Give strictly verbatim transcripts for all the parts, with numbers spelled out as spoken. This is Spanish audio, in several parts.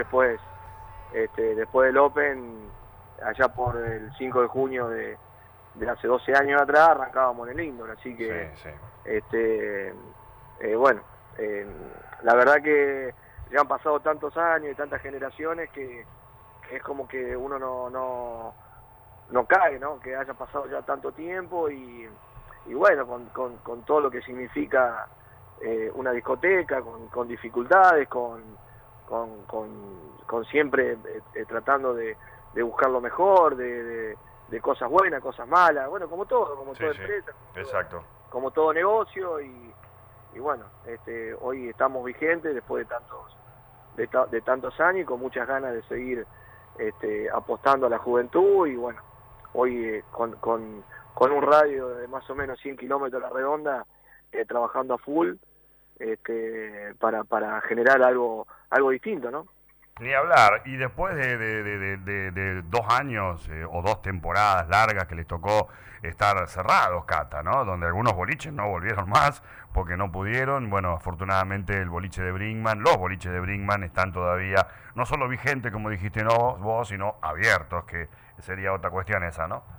después, este, después del Open, allá por el cinco de junio de, de hace doce años atrás, arrancábamos en el indoor, así que, sí, sí. este, eh, bueno, eh, la verdad que ya han pasado tantos años y tantas generaciones que, que es como que uno no, no, no cae, ¿no? Que haya pasado ya tanto tiempo y, y bueno, con, con, con todo lo que significa eh, una discoteca, con, con dificultades, con, con, con, con siempre eh, eh, tratando de, de buscar lo mejor, de, de, de cosas buenas, cosas malas, bueno, como todo, como Sí, toda sí. empresa, como Exacto. todo, como todo negocio y, y bueno, este, hoy estamos vigentes después de tantos, de, ta, de tantos años y con muchas ganas de seguir este, apostando a la juventud y bueno, hoy eh, con, con, con un radio de más o menos cien kilómetros a la redonda, eh, trabajando a full este, para, para generar algo, algo distinto, ¿no? Ni hablar. Y después de, de, de, de, de dos años eh, o dos temporadas largas que les tocó estar cerrados, Cata, ¿no? Donde algunos boliches no volvieron más porque no pudieron. Bueno, afortunadamente el boliche de Brinkman, los boliches de Brinkman están todavía no solo vigentes, como dijiste no, vos, sino abiertos, que sería otra cuestión esa, ¿no?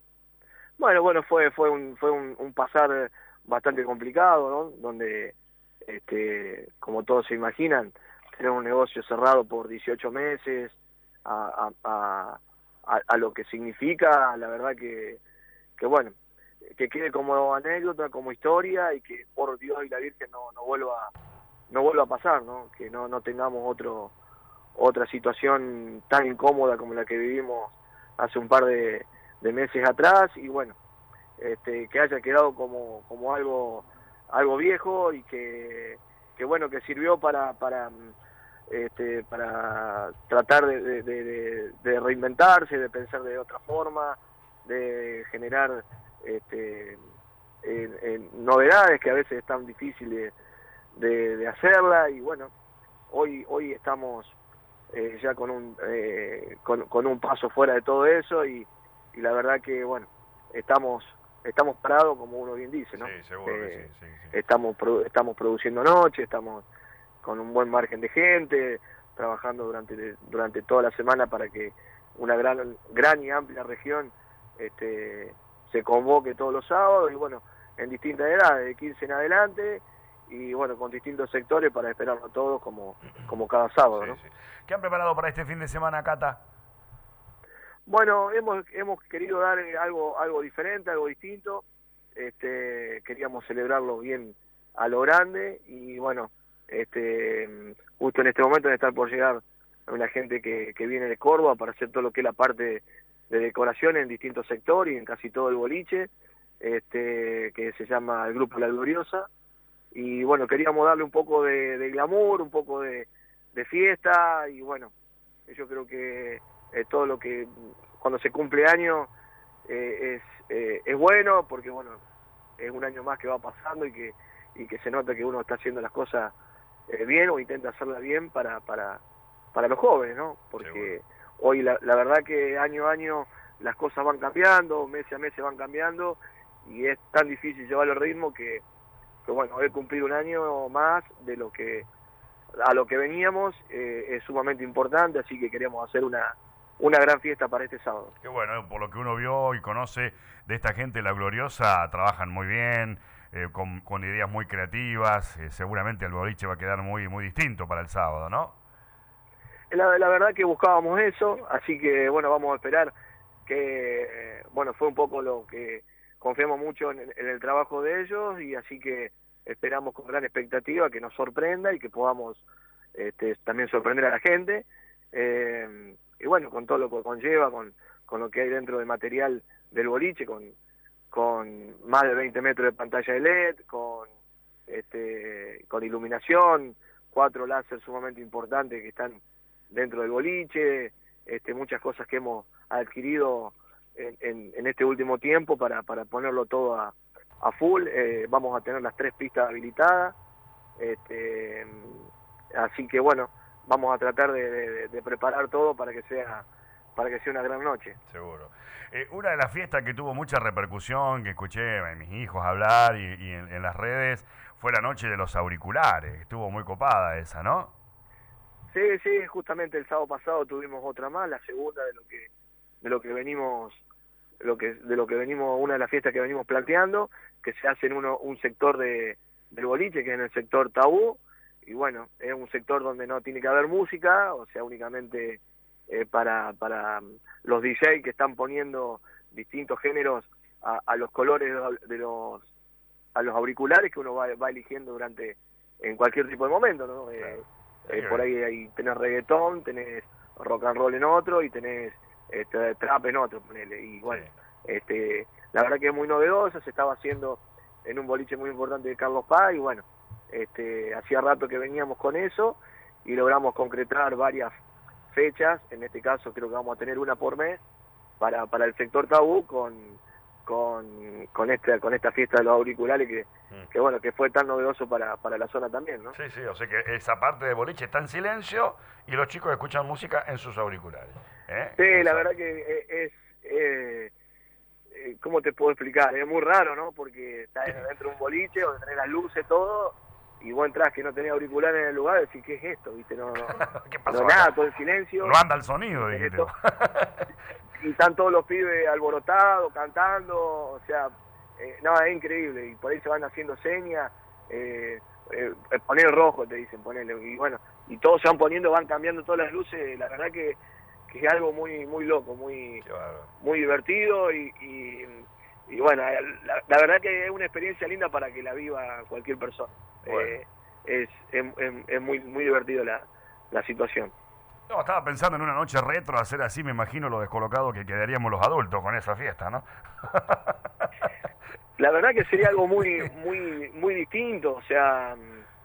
Bueno, bueno, fue fue un fue un, un pasar bastante complicado, ¿no? Donde, este, como todos se imaginan, tener un negocio cerrado por dieciocho meses, a, a, a, a lo que significa, la verdad que, que bueno, que quede como anécdota, como historia y que por Dios y la Virgen no, no vuelva no vuelva a pasar, ¿no? Que no, no tengamos otro otra situación tan incómoda como la que vivimos hace un par de, de meses atrás y bueno, este, que haya quedado como, como algo algo viejo y que, que bueno, que sirvió para para este, para tratar de, de, de, de reinventarse, de pensar de otra forma, de generar este, en, en novedades que a veces es tan difícil de, de, de hacerla y bueno, hoy hoy estamos eh, ya con un eh, con, con un paso fuera de todo eso y, y la verdad que bueno, estamos estamos parados como uno bien dice, ¿no? Sí, seguro eh, que sí, sí, sí. estamos estamos produciendo noche, estamos con un buen margen de gente, trabajando durante durante toda la semana para que una gran gran y amplia región este, se convoque todos los sábados y bueno, en distintas edades, de quince en adelante y bueno, con distintos sectores para esperarlo todos como, como cada sábado, Sí, ¿no? sí. ¿Qué han preparado para este fin de semana, Cata? Bueno, hemos hemos querido dar algo algo diferente, algo distinto. Este, queríamos celebrarlo bien a lo grande y bueno, este, justo en este momento de estar por llegar una gente que, que viene de Córdoba para hacer todo lo que es la parte de decoración en distintos sectores y en casi todo el boliche, este, que se llama el Grupo La Gloriosa. Y bueno, queríamos darle un poco de, de glamour, un poco de, de fiesta y bueno, yo creo que eh, todo lo que cuando se cumple año eh, es, eh, es bueno porque bueno, es un año más que va pasando y que, y que se nota que uno está haciendo las cosas eh, bien o intenta hacerlas bien para, para, para los jóvenes, ¿no? Porque seguro. Hoy la, la verdad que año a año las cosas van cambiando, mes a mes van cambiando y es tan difícil llevar el ritmo que que bueno, haber cumplido un año más de lo que a lo que veníamos eh, es sumamente importante, así que queremos hacer una una gran fiesta para este sábado. Qué bueno, por lo que uno vio y conoce de esta gente, La Gloriosa, trabajan muy bien, eh, con, con ideas muy creativas, eh, seguramente el boliche va a quedar muy muy distinto para el sábado, ¿no? La, la verdad que buscábamos eso, así que bueno, vamos a esperar que, eh, bueno, fue un poco lo que confiamos mucho en, en el trabajo de ellos y así que esperamos con gran expectativa que nos sorprenda y que podamos este, también sorprender a la gente eh, y bueno, con todo lo que conlleva, con, con lo que hay dentro de material del boliche, con, con más de veinte metros de pantalla de L E D, con, este, con iluminación, cuatro láser sumamente importantes que están dentro del boliche, este, muchas cosas que hemos adquirido en, en, en este último tiempo para, para ponerlo todo a, a full. Eh, vamos a tener las tres pistas habilitadas, este, así que bueno, vamos a tratar de, de, de preparar todo para que sea para que sea una gran noche. Seguro. Eh, una de las fiestas que tuvo mucha repercusión, que escuché a mis hijos hablar y, y en, en las redes, fue la noche de los auriculares. Estuvo muy copada esa, ¿no? Sí, sí, justamente el sábado pasado tuvimos otra más, la segunda de lo que de lo que venimos lo que de lo que venimos una de las fiestas que venimos planteando, que se hace en uno un sector de del boliche, que es en el sector Tabú, y bueno, es un sector donde no tiene que haber música, o sea, únicamente eh, para para los D J que están poniendo distintos géneros a, a los colores de los, de los a los auriculares que uno va, va eligiendo durante en cualquier tipo de momento, ¿no? Claro. Eh, Sí, eh, por ahí, ahí tenés reggaetón, tenés rock and roll en otro y tenés este, trap en otro, ponele. Y bueno, sí. este, la verdad que es muy novedosa, se estaba haciendo en un boliche muy importante de Carlos Paz y bueno, este, hacía rato que veníamos con eso y logramos concretar varias fechas, en este caso creo que vamos a tener una por mes para, para el sector Tabú con con con esta con esta fiesta de los auriculares que, mm. que bueno que fue tan novedoso para, para la zona también, ¿no? Sí, sí, o sea que esa parte de boliche está en silencio y los chicos escuchan música en sus auriculares, ¿eh? Sí, Esa... la verdad que es, eh, eh, ¿cómo te puedo explicar? Es muy raro, ¿no? Porque estás dentro de un boliche donde tenés las luces, todo, y vos entras que no tenés auriculares en el lugar, decís, ¿qué es esto? ¿Viste? No, no, ¿Qué pasó no acá? nada, todo el silencio. No anda el sonido, dijiste. Y están todos los pibes alborotados, cantando, o sea, eh, no, es increíble, y por ahí se van haciendo señas, eh, eh, poner rojo, te dicen, ponerle, y bueno, y todos se van poniendo, van cambiando todas las luces, la verdad que, que es algo muy muy loco, muy muy divertido, y, y, y bueno, la, la verdad que es una experiencia linda para que la viva cualquier persona. Bueno. Eh, es, es, es, es muy muy divertido la, la situación. No, estaba pensando en una noche retro, hacer así, me imagino lo descolocado que quedaríamos los adultos con esa fiesta, ¿no? La verdad que sería algo muy muy muy distinto, o sea,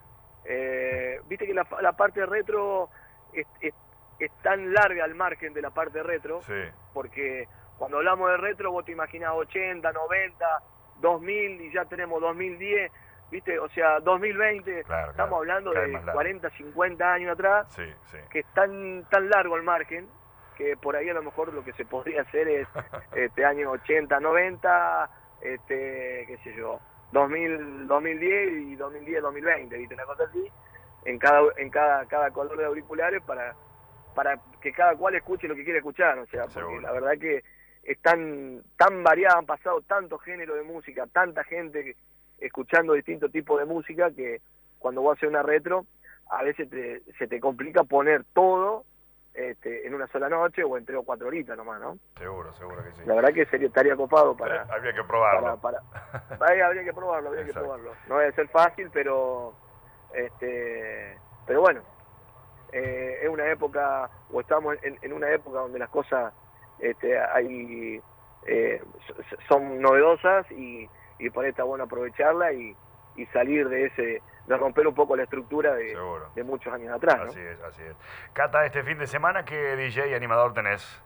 eh, viste que la, la parte retro es, es, es tan larga al margen de la parte retro, sí. Porque cuando hablamos de retro vos te imaginás ochenta, noventa, dos mil y ya tenemos dos mil diez, viste, o sea, dos mil veinte, claro, estamos claro. hablando Cae de cuarenta, cincuenta años atrás, sí, sí. que es tan, tan largo el margen, que por ahí a lo mejor lo que se podría hacer es este año ochenta, noventa, este, qué sé yo, dos mil, dos mil diez y dos mil diez, dos mil veinte, viste, una cosa así, en cada, en cada, cada color de auriculares para, para que cada cual escuche lo que quiere escuchar, o sea, porque Seguro. La verdad que es tan, tan variada, han pasado tantos géneros de música, tanta gente que, escuchando distintos tipos de música, que cuando vos haces una retro, a veces te, se te complica poner todo este, en una sola noche o en tres o cuatro horitas nomás, ¿no? Seguro, seguro que sí. La verdad que sería, estaría copado para... Eh, habría que probarlo. Para, para, ahí habría que probarlo, habría Exacto. que probarlo. No debe ser fácil, pero este, pero bueno, eh, es una época, o estamos en, en una época donde las cosas este, hay, eh, son novedosas y y por ahí está bueno aprovecharla y, y salir de ese, de romper un poco la estructura de, de muchos años atrás, ¿no? Así es, así es. Cata, este fin de semana, ¿qué D J y animador tenés?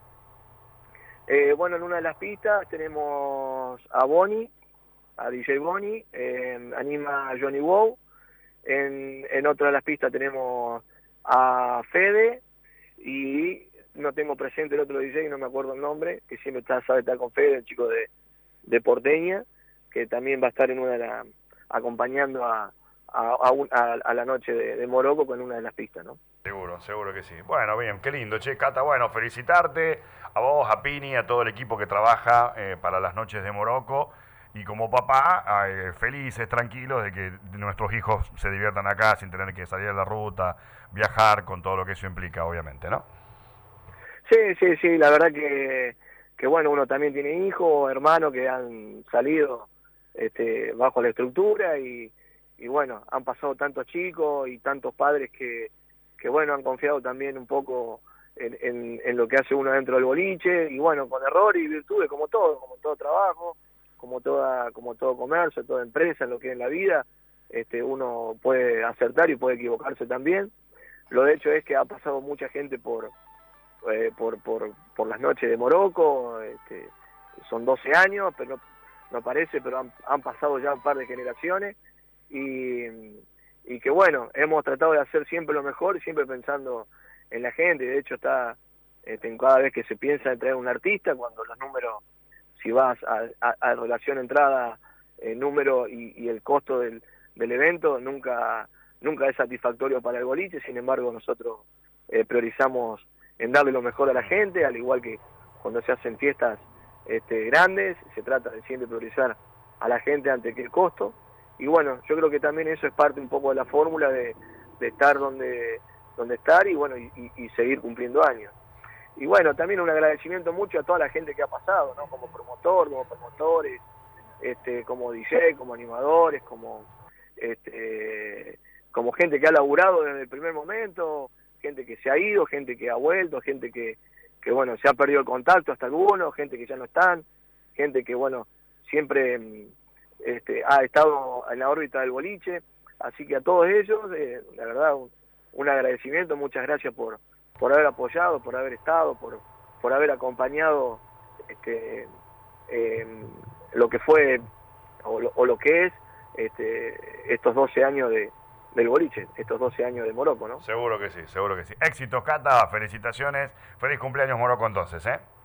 Eh, bueno, en una de las pistas tenemos a Bonnie, a D J Bonnie, eh, anima a Johnny Wow, en, en otra de las pistas tenemos a Fede, y no tengo presente el otro D J, no me acuerdo el nombre, que siempre está, sabe estar con Fede, el chico de, de Porteña, que también va a estar en una de las, acompañando a, a, a, un, a, a la noche de, de Morocco con una de las pistas, ¿no? Seguro, seguro que sí. Bueno, bien, qué lindo, che, Cata, bueno, felicitarte a vos, a Pini, a todo el equipo que trabaja eh, para las noches de Morocco, y como papá, eh, felices, tranquilos de que nuestros hijos se diviertan acá sin tener que salir a la ruta, viajar, con todo lo que eso implica, obviamente, ¿no? Sí, sí, sí, la verdad que, que bueno, uno también tiene hijos, hermanos que han salido Este, bajo la estructura y, y bueno, han pasado tantos chicos y tantos padres que, que bueno, han confiado también un poco en, en, en lo que hace uno dentro del boliche, y bueno, con errores y virtudes, como todo, como todo trabajo, como toda, como todo comercio, toda empresa, en lo que es en la vida, este, uno puede acertar y puede equivocarse también. Lo de hecho es que ha pasado mucha gente por, eh, por, por, por las noches de Morocco, este, son doce años, pero no no parece, pero han, han pasado ya un par de generaciones, y, y que bueno, hemos tratado de hacer siempre lo mejor, siempre pensando en la gente. De hecho está, este, cada vez que se piensa en traer un artista, cuando los números, si vas a, a, a relación entrada, eh, número y, y el costo del, del evento, nunca, nunca es satisfactorio para el boliche. Sin embargo, nosotros eh, priorizamos en darle lo mejor a la gente, al igual que cuando se hacen fiestas este, grandes, se trata de siempre priorizar a la gente ante que el costo. Y bueno, yo creo que también eso es parte un poco de la fórmula de, de estar donde, donde estar y bueno, y, y, y seguir cumpliendo años. Y bueno, también un agradecimiento mucho a toda la gente que ha pasado, ¿no? Como promotor, como promotores, este, como D J, como animadores, como, este, como gente que ha laburado desde el primer momento, gente que se ha ido, gente que ha vuelto, gente que, que bueno, se ha perdido el contacto hasta algunos, gente que ya no están, gente que bueno, siempre este, ha estado en la órbita del boliche. Así que a todos ellos, eh, la verdad, un, un agradecimiento, muchas gracias por, por haber apoyado, por haber estado, por, por haber acompañado este, eh, lo que fue o lo, o lo que es este, estos doce años de, del boliche, estos doce años de Morocco, ¿no? Seguro que sí, seguro que sí. Éxitos, Cata, felicitaciones, feliz cumpleaños Morocco entonces, ¿eh?